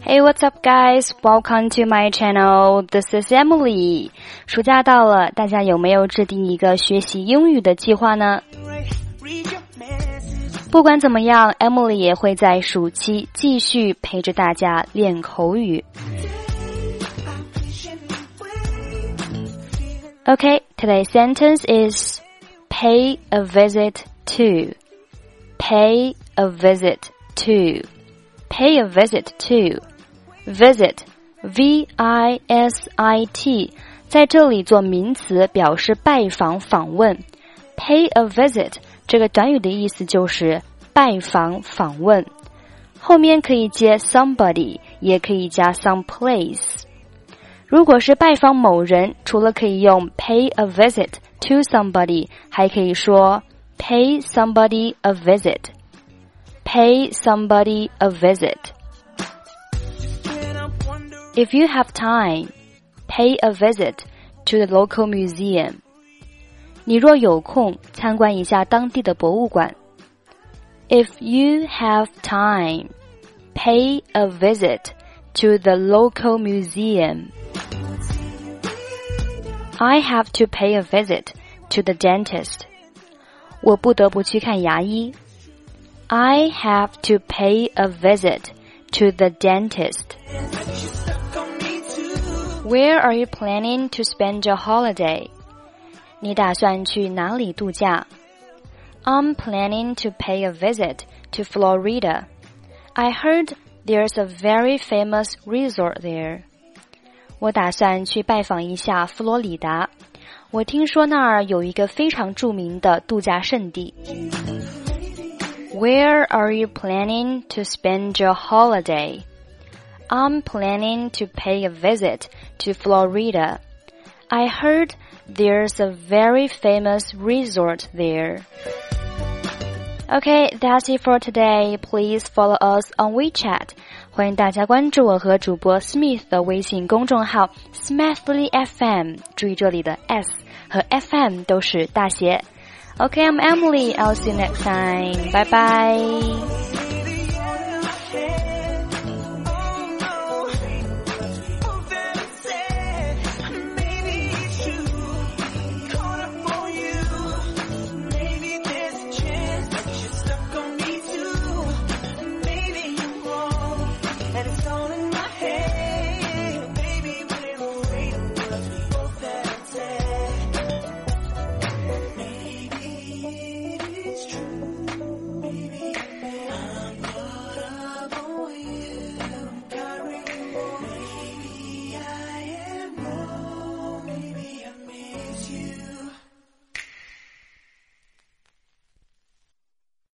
Hey, what's up, guys? Welcome to my channel. This is Emily. 暑假到了，大家有没有制定一个学习英语的计划呢？不管怎么样 ，Emily 也会在暑期继续陪着大家练口语。Okay, today's sentence is pay a visit to. Pay a visit to. Pay a visit to. Visit, V-I-S-I-T, 在这里做名词表示拜访访问。Pay a visit 这个短语的意思就是拜访访问，后面可以接 somebody， 也可以加 someplace。如果是拜访某人，除了可以用 pay a visit to somebody， 还可以说 pay somebody a visit. Pay somebody a visit.If you have time, pay a visit to the local museum. 你若有空，参观一下当地的博物馆。If you have time, pay a visit to the local museum. I have to pay a visit to the dentist. 我不得不去看牙医。I have to pay a visit to the dentist.Where are you planning to spend your holiday? 你打算去哪里度假？ I'm planning to pay a visit to Florida. I heard there's a very famous resort there. 我打算去拜访一下佛罗里达。我听说那儿有一个非常著名的度假胜地。Where are you planning to spend your holiday?I'm planning to pay a visit to Florida. I heard there's a very famous resort there. Okay, that's it for today. Please follow us on WeChat. 欢迎大家关注我和主播 Smith 的微信公众号 Smithly FM. 注意这里的 S 和 FM 都是大写。Okay, I'm Emily. I'll see you next time. Bye bye.